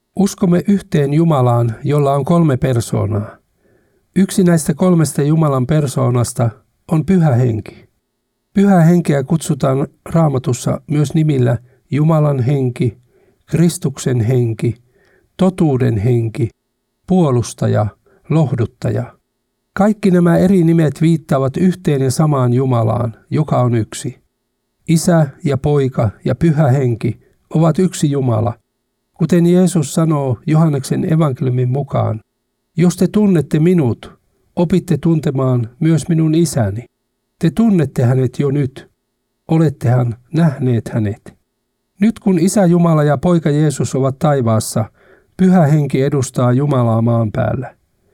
Uskomme yhteen Jumalaan, jolla on 3 persoonaa. Yksi näistä 3 Jumalan persoonasta on Pyhä Henki. Pyhää Henkeä kutsutaan Raamatussa myös nimillä Jumalan henki, Kristuksen henki, totuuden henki, puolustaja, lohduttaja. Kaikki nämä eri nimet viittaavat yhteen ja samaan Jumalaan, joka on yksi. Isä ja Poika ja Pyhä Henki ovat yksi Jumala. Kuten Jeesus sanoo Johanneksen evankeliumin mukaan, jos te tunnette minut, opitte tuntemaan myös minun isäni. Te tunnette hänet jo nyt. Olettehan nähneet hänet. Nyt kun Isä Jumala ja Poika Jeesus ovat taivaassa, Pyhä Henki edustaa Jumalaa maan päällä.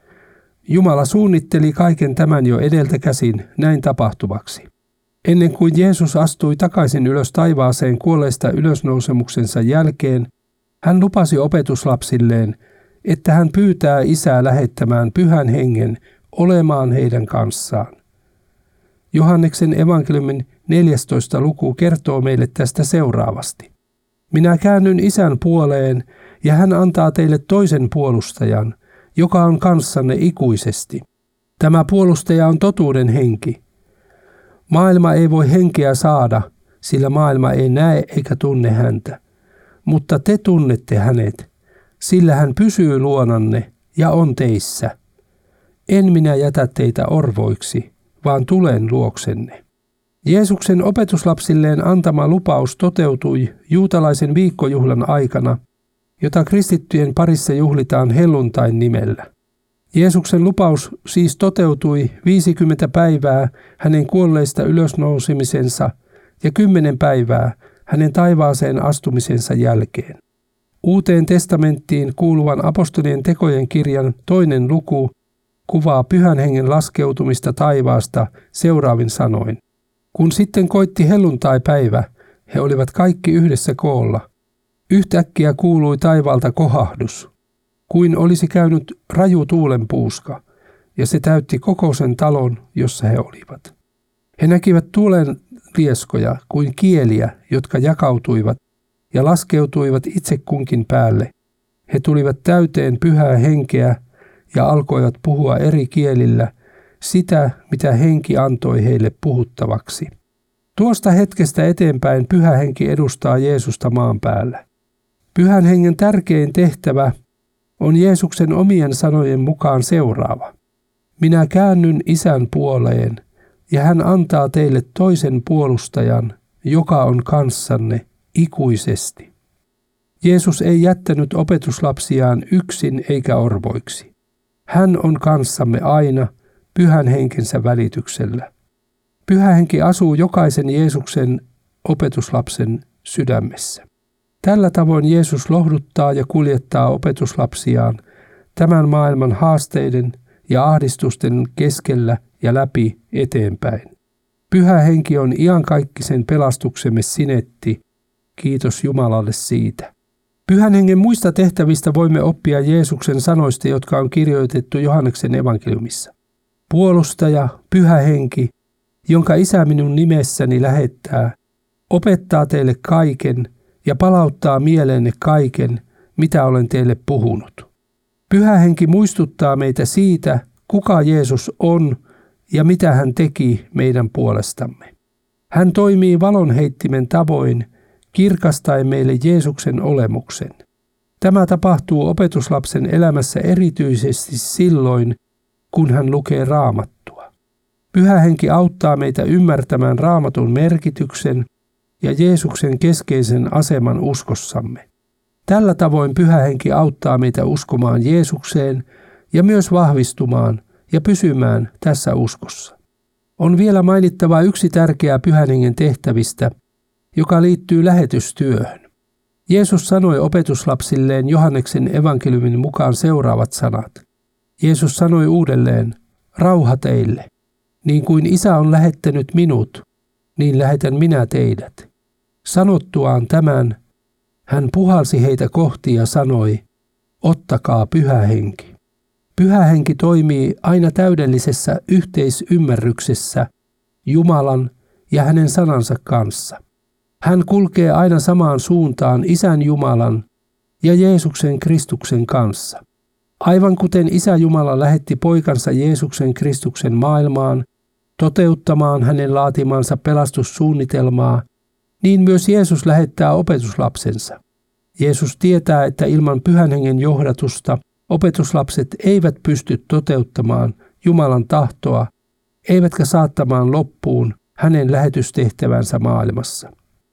Jumala suunnitteli kaiken tämän jo edeltä käsin näin tapahtuvaksi. Ennen kuin Jeesus astui takaisin ylös taivaaseen kuolleista ylösnousemuksensa jälkeen, hän lupasi opetuslapsilleen, että hän pyytää Isää lähettämään Pyhän Hengen olemaan heidän kanssaan. Johanneksen evankeliumin 14. luku kertoo meille tästä seuraavasti. Minä käännyn Isän puoleen, ja hän antaa teille toisen puolustajan, joka on kanssanne ikuisesti. Tämä puolustaja on totuuden henki. Maailma ei voi henkeä saada, sillä maailma ei näe eikä tunne häntä. Mutta te tunnette hänet, sillä hän pysyy luonanne ja on teissä. En minä jätä teitä orvoiksi, vaan tulen luoksenne. Jeesuksen opetuslapsilleen antama lupaus toteutui juutalaisen viikkojuhlan aikana, jota kristittyjen parissa juhlitaan helluntain nimellä. Jeesuksen lupaus siis toteutui 50 päivää hänen kuolleista ylösnousemisensa ja 10 päivää hänen taivaaseen astumisensa jälkeen. Uuteen testamenttiin kuuluvan apostolien tekojen kirjan 2. luku kuvaa Pyhän Hengen laskeutumista taivaasta seuraavin sanoin. Kun sitten koitti helluntaipäivä, he olivat kaikki yhdessä koolla. Yhtäkkiä kuului taivaalta kohahdus, kuin olisi käynyt raju tuulenpuuska, ja se täytti koko sen talon, jossa he olivat. He näkivät tuulen rieskoja kuin kieliä, jotka jakautuivat ja laskeutuivat itse kunkin päälle. He tulivat täyteen Pyhää Henkeä ja alkoivat puhua eri kielillä sitä, mitä Henki antoi heille puhuttavaksi. Tuosta hetkestä eteenpäin Pyhä Henki edustaa Jeesusta maan päällä. Pyhän Hengen tärkein tehtävä on Jeesuksen omien sanojen mukaan seuraava. Minä käännyn Isän puoleen, ja hän antaa teille toisen puolustajan, joka on kanssanne ikuisesti. Jeesus ei jättänyt opetuslapsiaan yksin eikä orvoiksi. Hän on kanssamme aina Pyhän Henkensä välityksellä. Pyhä Henki asuu jokaisen Jeesuksen opetuslapsen sydämessä. Tällä tavoin Jeesus lohduttaa ja kuljettaa opetuslapsiaan tämän maailman haasteiden ja ahdistusten keskellä ja läpi eteenpäin. Pyhä Henki on iankaikkisen pelastuksemme sinetti. Kiitos Jumalalle siitä. Pyhän Hengen muista tehtävistä voimme oppia Jeesuksen sanoista, jotka on kirjoitettu Johanneksen evankeliumissa. Puolustaja, Pyhä Henki, jonka Isä minun nimessäni lähettää, opettaa teille kaiken ja palauttaa mieleenne kaiken, mitä olen teille puhunut. Pyhä Henki muistuttaa meitä siitä, kuka Jeesus on ja mitä hän teki meidän puolestamme. Hän toimii valonheittimen tavoin, kirkastaen meille Jeesuksen olemuksen. Tämä tapahtuu opetuslapsen elämässä erityisesti silloin, kun hän lukee Raamattua. Pyhä Henki auttaa meitä ymmärtämään Raamatun merkityksen ja Jeesuksen keskeisen aseman uskossamme. Tällä tavoin Pyhä Henki auttaa meitä uskomaan Jeesukseen ja myös vahvistumaan ja pysymään tässä uskossa. On vielä mainittava yksi tärkeä Pyhän Hengen tehtävistä, joka liittyy lähetystyöhön. Jeesus sanoi opetuslapsilleen Johanneksen evankeliumin mukaan seuraavat sanat. Jeesus sanoi uudelleen, rauha teille. Niin kuin Isä on lähettänyt minut, niin lähetän minä teidät. Sanottuaan tämän, hän puhalsi heitä kohti ja sanoi, ottakaa Pyhä Henki. Pyhä Henki toimii aina täydellisessä yhteisymmärryksessä Jumalan ja hänen sanansa kanssa. Hän kulkee aina samaan suuntaan Isän Jumalan ja Jeesuksen Kristuksen kanssa. Aivan kuten Isä Jumala lähetti poikansa Jeesuksen Kristuksen maailmaan toteuttamaan hänen laatimansa pelastussuunnitelmaa, niin myös Jeesus lähettää opetuslapsensa. Jeesus tietää, että ilman Pyhän Hengen johdatusta opetuslapset eivät pysty toteuttamaan Jumalan tahtoa, eivätkä saattamaan loppuun hänen lähetystehtävänsä maailmassa.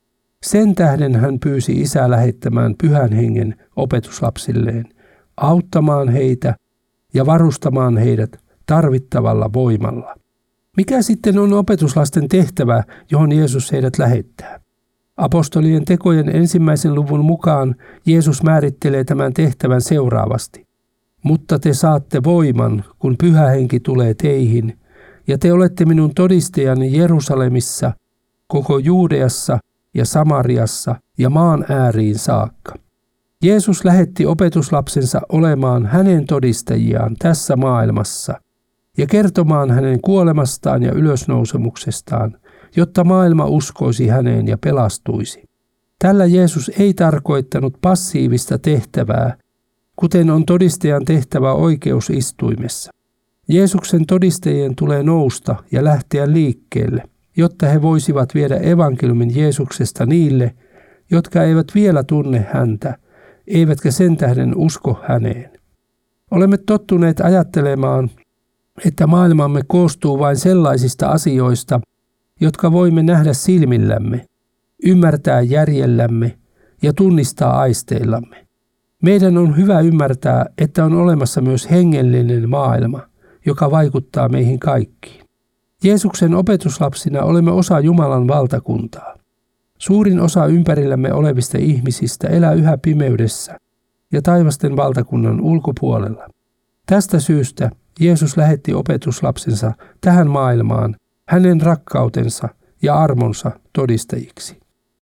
Sen tähden hän pyysi Isää lähettämään Pyhän Hengen opetuslapsilleen, auttamaan heitä ja varustamaan heidät tarvittavalla voimalla. Mikä sitten on opetuslasten tehtävä, johon Jeesus heidät lähettää? Apostolien tekojen 1. luvun mukaan Jeesus määrittelee tämän tehtävän seuraavasti. Mutta te saatte voiman, kun Pyhä Henki tulee teihin, ja te olette minun todistajani Jerusalemissa, koko Juudeassa ja Samariassa ja maan ääriin saakka. Jeesus lähetti opetuslapsensa olemaan hänen todistajiaan tässä maailmassa ja kertomaan hänen kuolemastaan ja ylösnousemuksestaan, jotta maailma uskoisi häneen ja pelastuisi. Tällä Jeesus ei tarkoittanut passiivista tehtävää, kuten on todistajan tehtävä oikeusistuimessa. Jeesuksen todistajien tulee nousta ja lähteä liikkeelle, jotta he voisivat viedä evankeliumin Jeesuksesta niille, jotka eivät vielä tunne häntä, eivätkä sen tähden usko häneen. Olemme tottuneet ajattelemaan, että maailmamme koostuu vain sellaisista asioista, jotka voimme nähdä silmillämme, ymmärtää järjellämme ja tunnistaa aisteillamme. Meidän on hyvä ymmärtää, että on olemassa myös hengellinen maailma, joka vaikuttaa meihin kaikkiin. Jeesuksen opetuslapsina olemme osa Jumalan valtakuntaa. Suurin osa ympärillämme olevista ihmisistä elää yhä pimeydessä ja taivasten valtakunnan ulkopuolella. Tästä syystä Jeesus lähetti opetuslapsensa tähän maailmaan hänen rakkautensa ja armonsa todistajiksi.